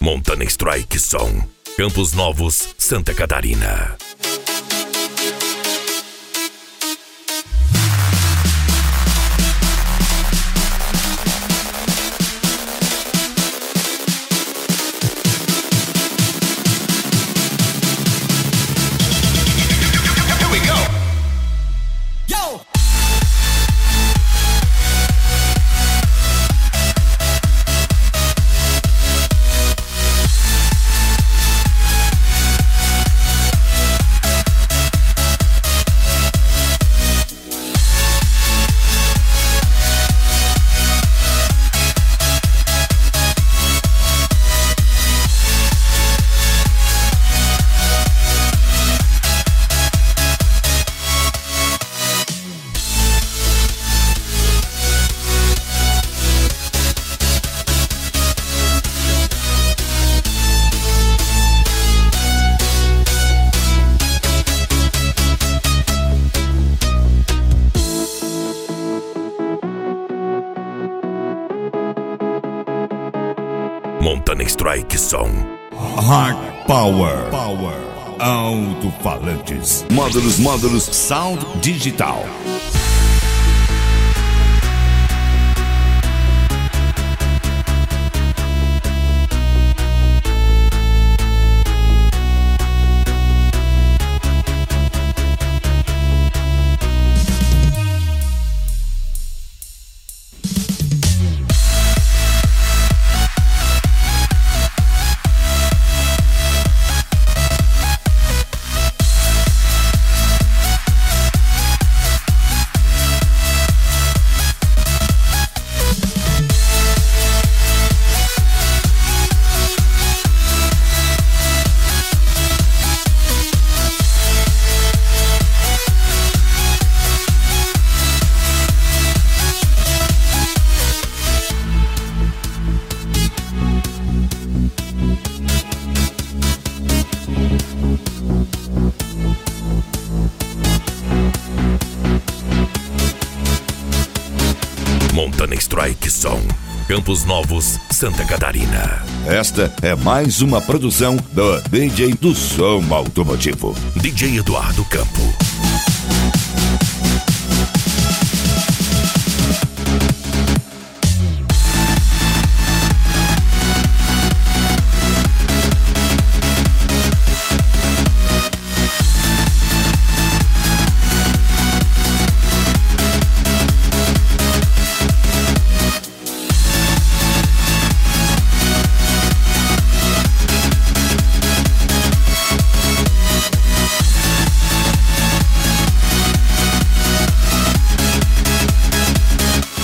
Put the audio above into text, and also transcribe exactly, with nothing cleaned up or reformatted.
Montana Strike Som, Campos Novos, Santa Catarina. Montana Strike Som. Hard Power. Power. Alto-falantes. Módulos, módulos, sound digital. Montana Strike Som, Campos Novos, Santa Catarina. Esta é mais uma produção do D J do Som Automotivo, D J Eduardo Campo.